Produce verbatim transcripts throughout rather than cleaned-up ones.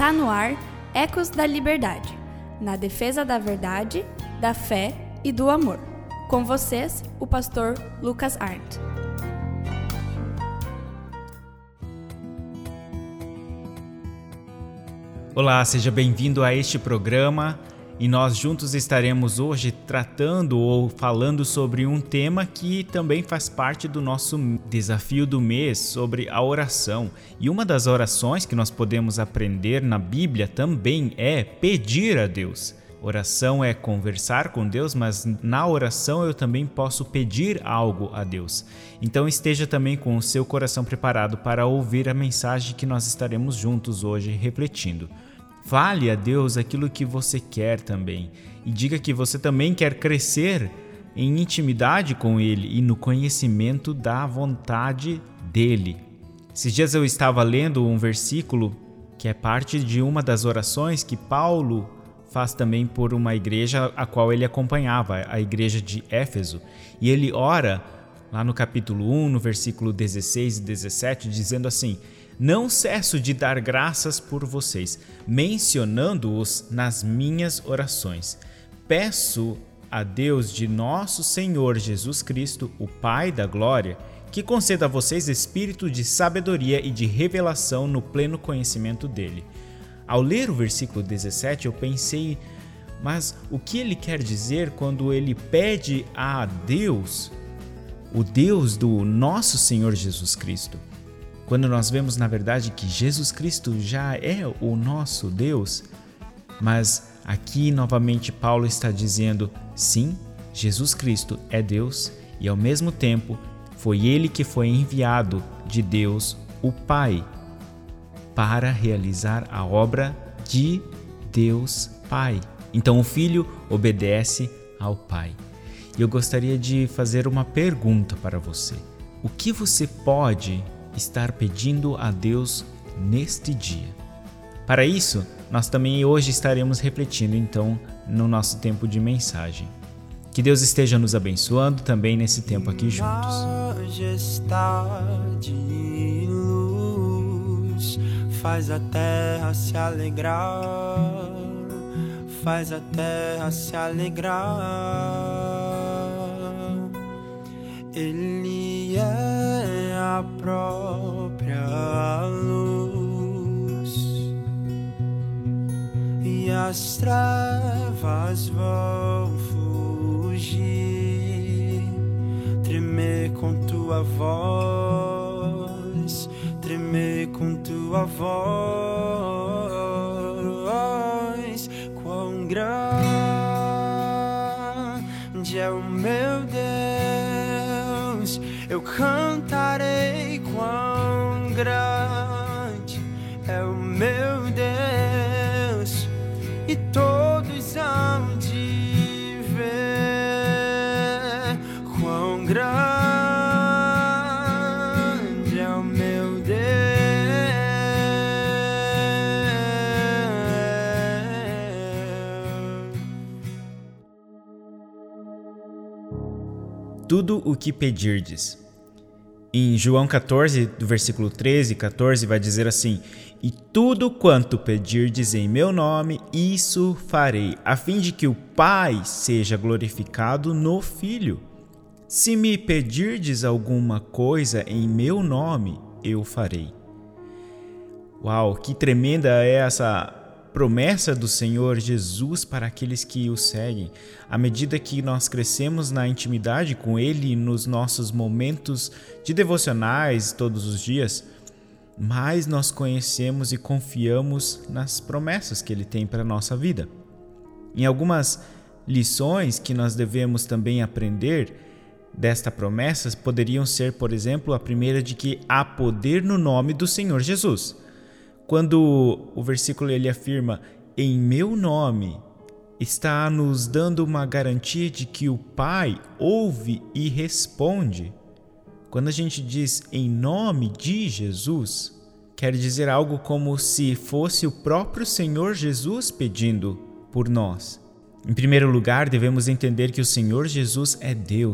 Tá no ar Ecos da Liberdade, na defesa da verdade, da fé e do amor. Com vocês, o pastor Lucas Arndt. Olá, seja bem-vindo a este programa e nós juntos estaremos hoje tratando ou falando sobre um tema que também faz parte do nosso desafio do mês, sobre a oração. E uma das orações que nós podemos aprender na Bíblia também é pedir a Deus. Oração é conversar com Deus, mas na oração eu também posso pedir algo a Deus. Então esteja também com o seu coração preparado para ouvir a mensagem que nós estaremos juntos hoje refletindo. Fale a Deus aquilo que você quer também e diga que você também quer crescer em intimidade com Ele e no conhecimento da vontade dEle. Esses dias eu estava lendo um versículo que é parte de uma das orações que Paulo faz também por uma igreja a qual ele acompanhava, a igreja de Éfeso. E ele ora lá no capítulo um, no versículo dezesseis e dezessete, dizendo assim: não cesso de dar graças por vocês, mencionando-os nas minhas orações. Peço a Deus de nosso Senhor Jesus Cristo, o Pai da Glória, que conceda a vocês espírito de sabedoria e de revelação no pleno conhecimento dele. Ao ler o versículo dezessete, eu pensei, mas o que ele quer dizer quando ele pede a Deus, o Deus do nosso Senhor Jesus Cristo? Quando nós vemos, na verdade, que Jesus Cristo já é o nosso Deus, mas aqui novamente Paulo está dizendo, sim, Jesus Cristo é Deus e ao mesmo tempo foi Ele que foi enviado de Deus, o Pai, para realizar a obra de Deus Pai. Então o Filho obedece ao Pai. E eu gostaria de fazer uma pergunta para você. O que você pode estar pedindo a Deus neste dia? Para isso, nós também hoje estaremos refletindo então no nosso tempo de mensagem. Que Deus esteja nos abençoando também nesse tempo aqui juntos. Majestade e luz, faz a terra se alegrar, faz a terra se alegrar. Ele é a própria luz e as trevas vão fugir, tremer com tua voz, tremer com tua voz. Quão grande é o meu Deus, eu cantarei quão grande é o meu Deus, e todos hão de ver quão grande é o meu Deus. Tudo o que pedirdes. Em João catorze, do versículo treze e catorze, vai dizer assim: e tudo quanto pedirdes em meu nome, isso farei, a fim de que o Pai seja glorificado no Filho. Se me pedirdes alguma coisa em meu nome, eu farei. Uau, que tremenda é essa promessa do Senhor Jesus para aqueles que o seguem. À medida que nós crescemos na intimidade com Ele nos nossos momentos de devocionais todos os dias, mais nós conhecemos e confiamos nas promessas que Ele tem para a nossa vida. Em algumas lições que nós devemos também aprender desta promessa poderiam ser, por exemplo, a primeira de que há poder no nome do Senhor Jesus. Quando o versículo ele afirma, em meu nome, está nos dando uma garantia de que o Pai ouve e responde. Quando a gente diz em nome de Jesus, quer dizer algo como se fosse o próprio Senhor Jesus pedindo por nós. Em primeiro lugar, devemos entender que o Senhor Jesus é Deus,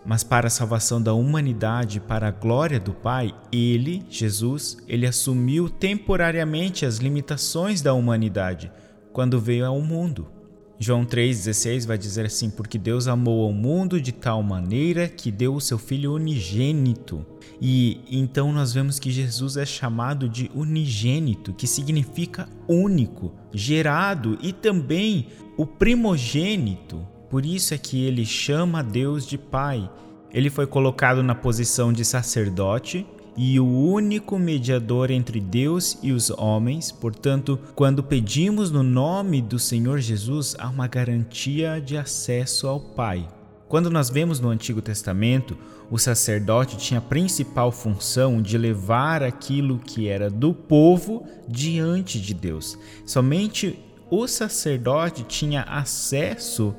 mas para a salvação da humanidade, para a glória do Pai, ele, Jesus, ele assumiu temporariamente as limitações da humanidade quando veio ao mundo. João três dezesseis vai dizer assim: porque Deus amou ao mundo de tal maneira que deu o seu Filho unigênito. E então nós vemos que Jesus é chamado de unigênito, que significa único, gerado, e também o primogênito. Por isso é que ele chama Deus de Pai. Ele foi colocado na posição de sacerdote e o único mediador entre Deus e os homens. Portanto, quando pedimos no nome do Senhor Jesus, há uma garantia de acesso ao Pai. Quando nós vemos no Antigo Testamento, o sacerdote tinha a principal função de levar aquilo que era do povo diante de Deus. Somente o sacerdote tinha acesso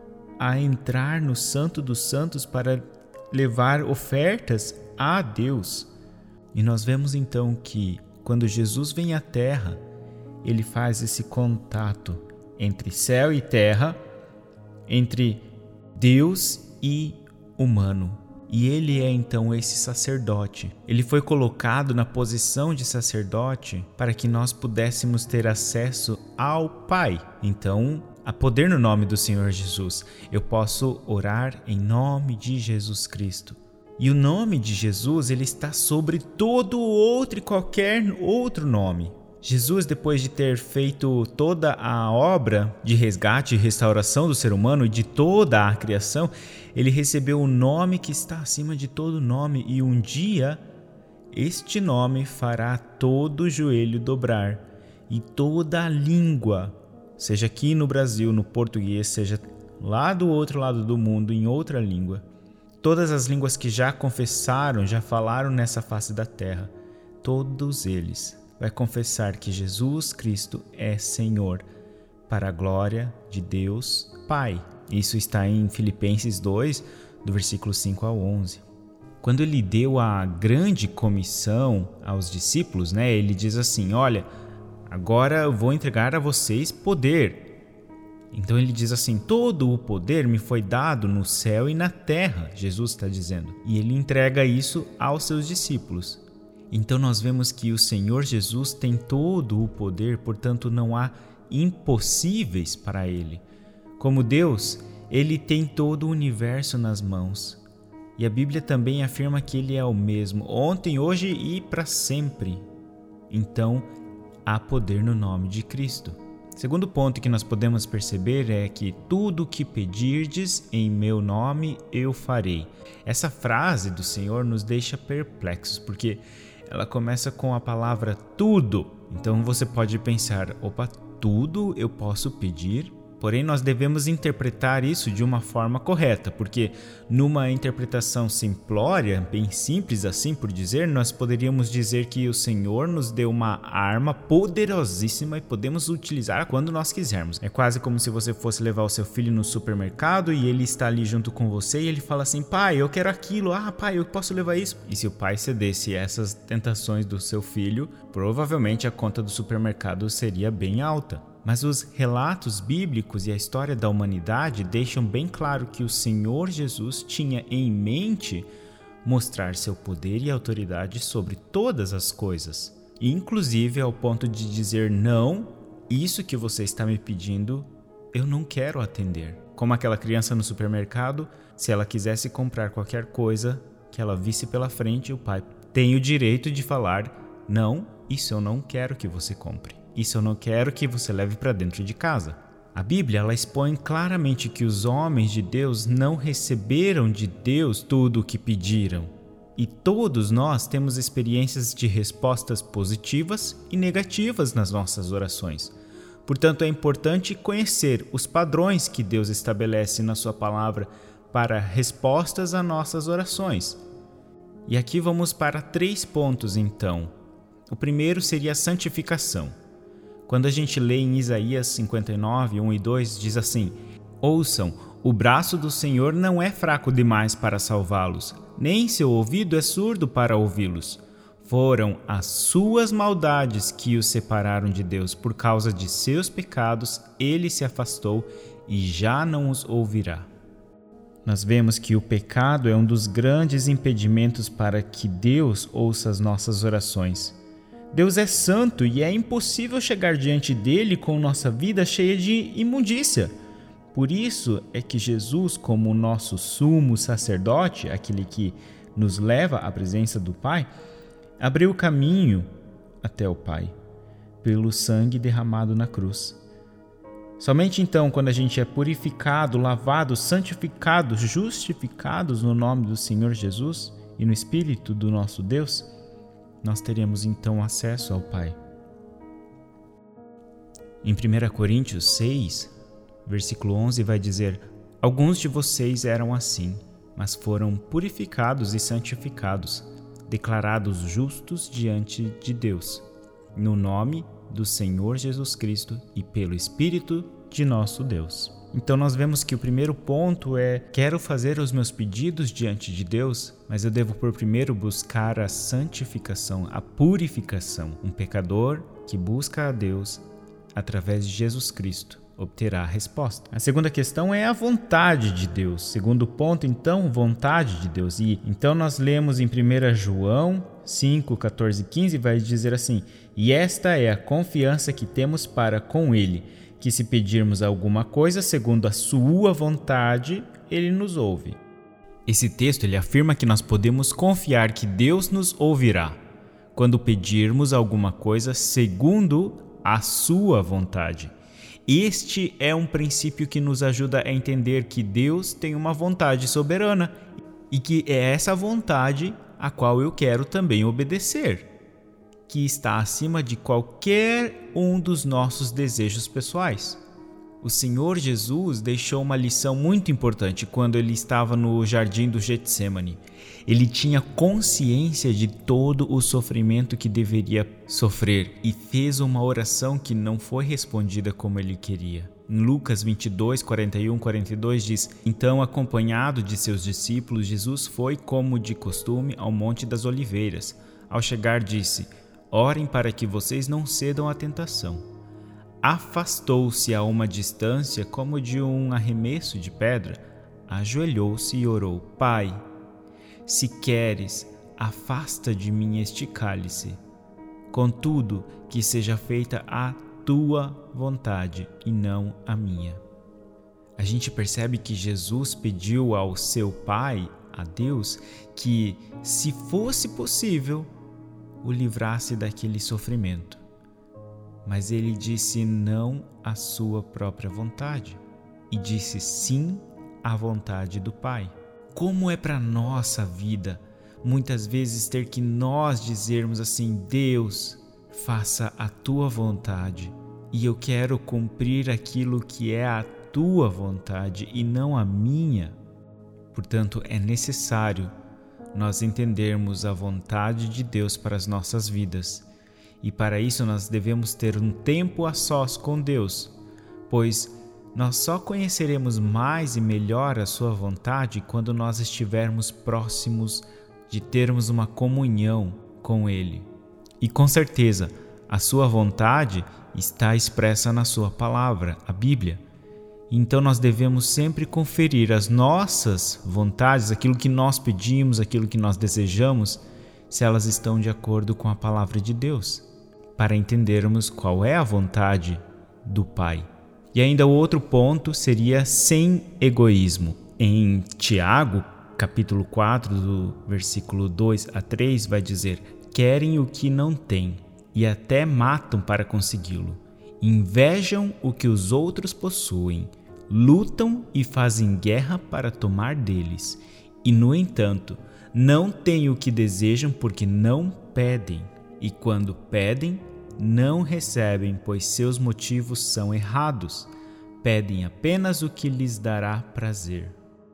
a entrar no Santo dos Santos para levar ofertas a Deus. E nós vemos então que quando Jesus vem à terra, ele faz esse contato entre céu e terra, entre Deus e humano. E ele é então esse sacerdote. Ele foi colocado na posição de sacerdote para que nós pudéssemos ter acesso ao Pai. Então, a poder no nome do Senhor Jesus, eu posso orar em nome de Jesus Cristo. E o nome de Jesus, ele está sobre todo outro e qualquer outro nome. Jesus, depois de ter feito toda a obra de resgate e restauração do ser humano e de toda a criação, ele recebeu o nome que está acima de todo nome, e um dia este nome fará todo joelho dobrar e toda a língua, seja aqui no Brasil, no português, seja lá do outro lado do mundo, em outra língua, todas as línguas que já confessaram, já falaram nessa face da terra, todos eles vai confessar que Jesus Cristo é Senhor, para a glória de Deus Pai. Isso está em Filipenses dois, do versículo cinco ao onze. Quando ele deu a grande comissão aos discípulos, né, ele diz assim: olha, agora eu vou entregar a vocês poder. Então ele diz assim: todo o poder me foi dado no céu e na terra, Jesus está dizendo. E ele entrega isso aos seus discípulos. Então nós vemos que o Senhor Jesus tem todo o poder, portanto não há impossíveis para ele. Como Deus, ele tem todo o universo nas mãos. E a Bíblia também afirma que ele é o mesmo, ontem, hoje e para sempre. Então há poder no nome de Cristo. Segundo ponto que nós podemos perceber é que tudo o que pedirdes em meu nome eu farei. Essa frase do Senhor nos deixa perplexos, porque ela começa com a palavra tudo. Então você pode pensar, opa, tudo eu posso pedir? Porém, nós devemos interpretar isso de uma forma correta, porque numa interpretação simplória, bem simples assim por dizer, nós poderíamos dizer que o Senhor nos deu uma arma poderosíssima e podemos utilizar quando nós quisermos. É quase como se você fosse levar o seu filho no supermercado e ele está ali junto com você e ele fala assim: pai, eu quero aquilo, ah pai, eu posso levar isso. E se o pai cedesse essas tentações do seu filho, provavelmente a conta do supermercado seria bem alta. Mas os relatos bíblicos e a história da humanidade deixam bem claro que o Senhor Jesus tinha em mente mostrar seu poder e autoridade sobre todas as coisas, inclusive ao ponto de dizer: não, isso que você está me pedindo, eu não quero atender. Como aquela criança no supermercado, se ela quisesse comprar qualquer coisa que ela visse pela frente, o pai tem o direito de falar: não, isso eu não quero que você compre. Isso eu não quero que você leve para dentro de casa. A Bíblia ela expõe claramente que os homens de Deus não receberam de Deus tudo o que pediram. E todos nós temos experiências de respostas positivas e negativas nas nossas orações. Portanto, é importante conhecer os padrões que Deus estabelece na sua palavra para respostas a nossas orações. E aqui vamos para três pontos então. O primeiro seria a santificação. Quando a gente lê em Isaías cinquenta e nove, um e dois, diz assim: ouçam, o braço do Senhor não é fraco demais para salvá-los, nem seu ouvido é surdo para ouvi-los. Foram as suas maldades que os separaram de Deus. Por causa de seus pecados, ele se afastou e já não os ouvirá. nós vemos que o pecado é um dos grandes impedimentos para que Deus ouça as nossas orações. Deus é santo e é impossível chegar diante dele com nossa vida cheia de imundícia. Por isso é que Jesus, como o nosso sumo sacerdote, aquele que nos leva à presença do Pai, abriu o caminho até o Pai, pelo sangue derramado na cruz. Somente então, quando a gente é purificado, lavado, santificado, justificados no nome do Senhor Jesus e no Espírito do nosso Deus, nós teremos então acesso ao Pai. Em primeira Coríntios seis, versículo onze, vai dizer: alguns de vocês eram assim, mas foram purificados e santificados, declarados justos diante de Deus, no nome do Senhor Jesus Cristo e pelo Espírito de nosso Deus. Então nós vemos que o primeiro ponto é: quero fazer os meus pedidos diante de Deus, mas eu devo por primeiro buscar a santificação, a purificação. Um pecador que busca a Deus através de Jesus Cristo obterá a resposta. A segunda questão é a vontade de Deus. Segundo ponto, então, vontade de Deus. E então nós lemos em primeira João cinco, catorze e quinze, vai dizer assim: e esta é a confiança que temos para com Ele, que se pedirmos alguma coisa segundo a sua vontade, Ele nos ouve. Esse texto ele afirma que nós podemos confiar que Deus nos ouvirá quando pedirmos alguma coisa segundo a sua vontade. Este é um princípio que nos ajuda a entender que Deus tem uma vontade soberana e que é essa vontade a qual eu quero também obedecer, que está acima de qualquer um dos nossos desejos pessoais. O Senhor Jesus deixou uma lição muito importante quando ele estava no jardim do Getsêmani. Ele tinha consciência de todo o sofrimento que deveria sofrer e fez uma oração que não foi respondida como ele queria. Em Lucas vinte e dois, quarenta e um, quarenta e dois diz: então, acompanhado de seus discípulos, Jesus foi, como de costume, ao Monte das Oliveiras. Ao chegar, disse: orem para que vocês não cedam à tentação. Afastou-se a uma distância como de um arremesso de pedra, ajoelhou-se e orou: Pai, se queres, afasta de mim este cálice. Contudo, que seja feita a tua vontade e não a minha. A gente percebe que Jesus pediu ao seu Pai, a Deus, que, se fosse possível, o livrasse daquele sofrimento. Mas ele disse não à sua própria vontade e disse sim à vontade do Pai. Como é para nossa vida muitas vezes ter que nós dizermos assim: Deus, faça a tua vontade e eu quero cumprir aquilo que é a tua vontade e não a minha. Portanto, é necessário nós entendermos a vontade de Deus para as nossas vidas. E para isso nós devemos ter um tempo a sós com Deus, pois nós só conheceremos mais e melhor a sua vontade quando nós estivermos próximos de termos uma comunhão com Ele. E com certeza, a sua vontade está expressa na sua palavra, a Bíblia. Então nós devemos sempre conferir as nossas vontades, aquilo que nós pedimos, aquilo que nós desejamos, se elas estão de acordo com a palavra de Deus, para entendermos qual é a vontade do Pai. E ainda o outro ponto seria sem egoísmo. Em Tiago, capítulo quatro, do versículo dois a três, vai dizer: querem o que não têm e até matam para consegui-lo. Invejam o que os outros possuem, lutam e fazem guerra para tomar deles. E, no entanto, não têm o que desejam porque não pedem. E quando pedem, não recebem, pois seus motivos são errados. Pedem apenas o que lhes dará prazer.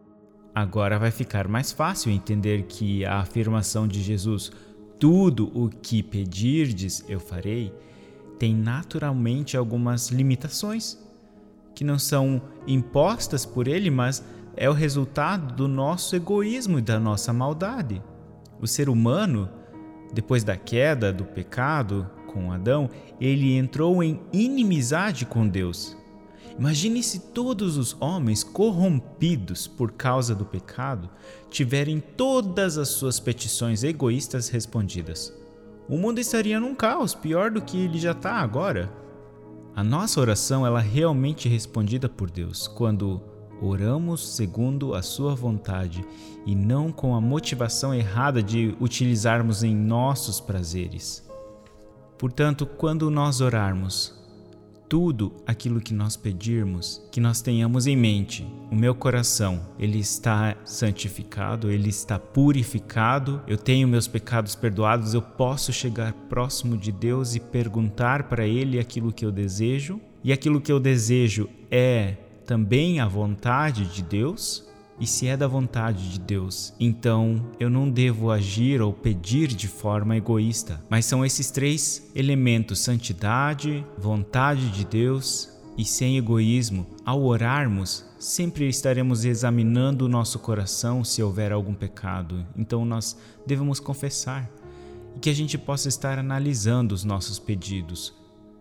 Agora vai ficar mais fácil entender que a afirmação de Jesus, tudo o que pedirdes eu farei, tem naturalmente algumas limitações, que não são impostas por ele, mas é o resultado do nosso egoísmo e da nossa maldade. O ser humano, depois da queda do pecado com Adão, ele entrou em inimizade com Deus. Imagine se todos os homens corrompidos por causa do pecado tiverem todas as suas petições egoístas respondidas. O mundo estaria num caos, pior do que ele já está agora. A nossa oração ela é realmente respondida por Deus quando oramos segundo a sua vontade e não com a motivação errada de utilizarmos em nossos prazeres. Portanto, quando nós orarmos, tudo aquilo que nós pedirmos, que nós tenhamos em mente, o meu coração, ele está santificado, ele está purificado, eu tenho meus pecados perdoados, eu posso chegar próximo de Deus e perguntar para Ele aquilo que eu desejo, e aquilo que eu desejo é também a vontade de Deus. E se é da vontade de Deus, então eu não devo agir ou pedir de forma egoísta. Mas são esses três elementos: santidade, vontade de Deus e sem egoísmo. Ao orarmos, sempre estaremos examinando o nosso coração se houver algum pecado. Então nós devemos confessar e que a gente possa estar analisando os nossos pedidos,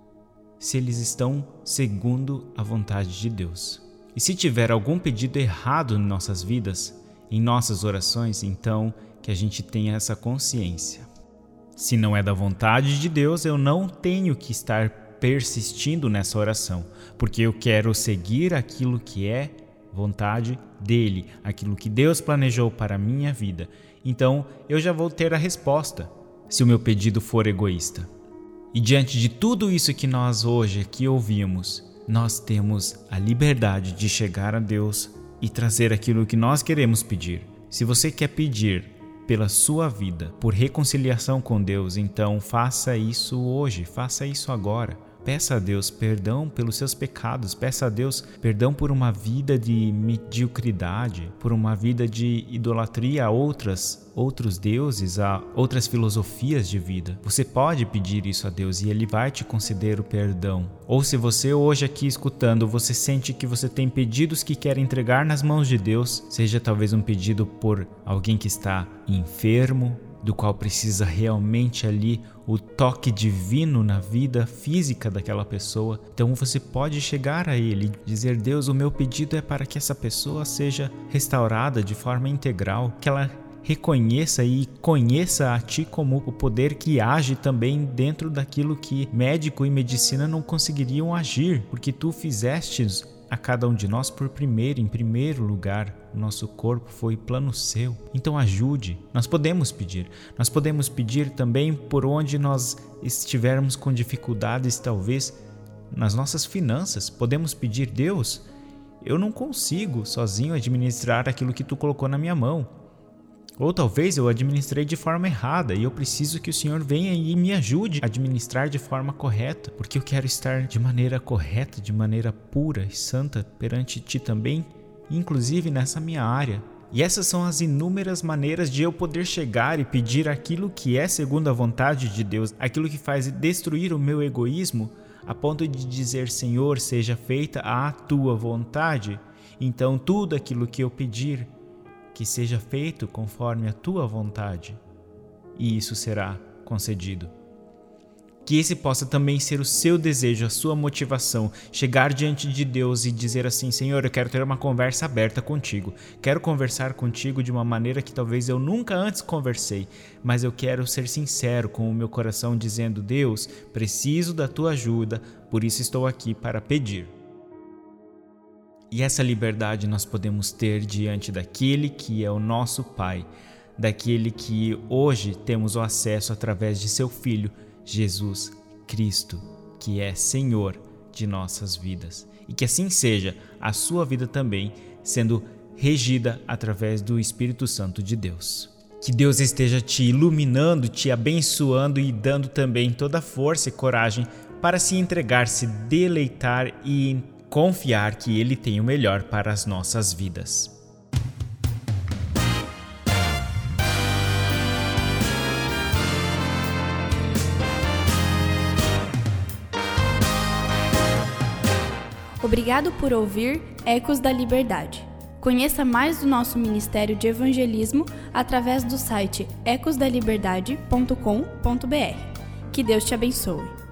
se eles estão segundo a vontade de Deus. E se tiver algum pedido errado em nossas vidas, em nossas orações, então que a gente tenha essa consciência. Se não é da vontade de Deus, eu não tenho que estar persistindo nessa oração, porque eu quero seguir aquilo que é vontade dele, aquilo que Deus planejou para a minha vida. Então eu já vou ter a resposta, se o meu pedido for egoísta. E diante de tudo isso que nós hoje aqui ouvimos, nós temos a liberdade de chegar a Deus e trazer aquilo que nós queremos pedir. Se você quer pedir pela sua vida, por reconciliação com Deus, então faça isso hoje, faça isso agora. Peça a Deus perdão pelos seus pecados, peça a Deus perdão por uma vida de mediocridade, por uma vida de idolatria a outras, outros deuses, a outras filosofias de vida. Você pode pedir isso a Deus e Ele vai te conceder o perdão. Ou se você hoje aqui escutando, você sente que você tem pedidos que quer entregar nas mãos de Deus, seja talvez um pedido por alguém que está enfermo, do qual precisa realmente ali o toque divino na vida física daquela pessoa. Então você pode chegar a Ele e dizer: Deus, o meu pedido é para que essa pessoa seja restaurada de forma integral, que ela reconheça e conheça a Ti como o poder que age também dentro daquilo que médico e medicina não conseguiriam agir, porque Tu fizestes a cada um de nós por primeiro, em primeiro lugar. O nosso corpo foi plano seu. Então ajude. Nós podemos pedir. Nós podemos pedir também por onde nós estivermos com dificuldades, talvez nas nossas finanças. Podemos pedir: Deus, eu não consigo sozinho administrar aquilo que Tu colocou na minha mão. Ou talvez eu administrei de forma errada e eu preciso que o Senhor venha e me ajude a administrar de forma correta, porque eu quero estar de maneira correta, de maneira pura e santa perante Ti também, inclusive nessa minha área. E essas são as inúmeras maneiras de eu poder chegar e pedir aquilo que é segundo a vontade de Deus, aquilo que faz destruir o meu egoísmo, a ponto de dizer: Senhor, seja feita a Tua vontade. Então tudo aquilo que eu pedir, que seja feito conforme a Tua vontade, e isso será concedido. Que esse possa também ser o seu desejo, a sua motivação, chegar diante de Deus e dizer assim: Senhor, eu quero ter uma conversa aberta contigo, quero conversar contigo de uma maneira que talvez eu nunca antes conversei, mas eu quero ser sincero com o meu coração, dizendo: Deus, preciso da Tua ajuda, por isso estou aqui para pedir. E essa liberdade nós podemos ter diante daquele que é o nosso Pai, daquele que hoje temos o acesso através de Seu Filho, Jesus Cristo, que é Senhor de nossas vidas. E que assim seja a sua vida também, sendo regida através do Espírito Santo de Deus. Que Deus esteja te iluminando, te abençoando e dando também toda a força e coragem para se entregar, se deleitar e confiar que Ele tem o melhor para as nossas vidas. Obrigado por ouvir Ecos da Liberdade. Conheça mais do nosso Ministério de Evangelismo através do site ecos da liberdade ponto com ponto b r. Que Deus te abençoe.